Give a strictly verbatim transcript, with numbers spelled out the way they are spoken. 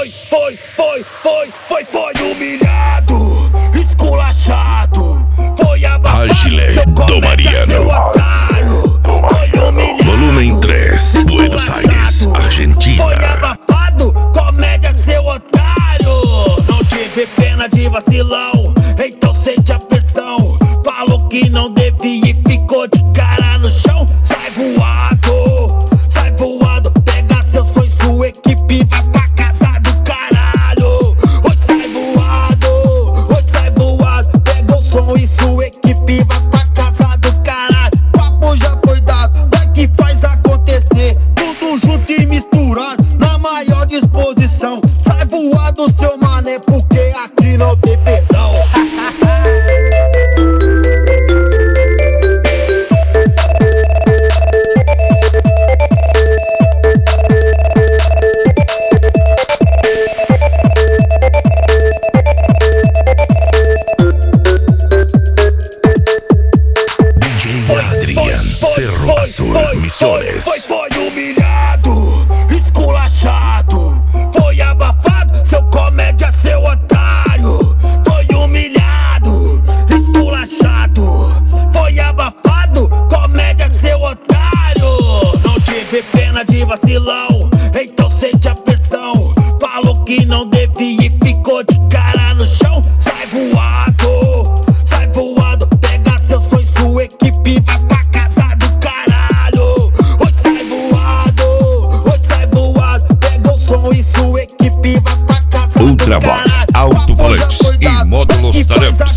foi, foi, foi, foi, foi, foi humilhado, esculachado, foi abafado, Agile seu do comédia, Mariano. seu otário, foi humilhado, Volumen três, Buenos Aires, Argentina. foi abafado, comédia, seu otário. Não tive pena de vacilão, então sente a pressão. Falou que não devia e ficou de cara no chão. Sai voado, sai voado, pega seu sonho, sua equipe e vai pra casa do caralho. Oi, sai voado, oi, sai voado, pega o som e sua equipe e vai pra casa do caralho. Papo já foi dado, vai que faz acontecer, tudo junto e misturado, na maior disposição. Sai voado, seu mané, porque aqui não tem perdão. Cerro Azul, Misiones. Foi, foi humilhado, esculachado, foi abafado, seu comédia, seu otário. Foi humilhado, esculachado, foi abafado, comédia, seu otário. Não tive pena de vacilão, então sente a pressão. Falou que não devia e ficou de cara no chão. Sai voado, sai voado, pega seu sonho, sua equipe e vai pra casa do caralho. Oi, sai voado, oi, sai voado, pega o som e sua equipe e vai pra casa do caralho. Ultravox, alto-volantes e módulos Taramps.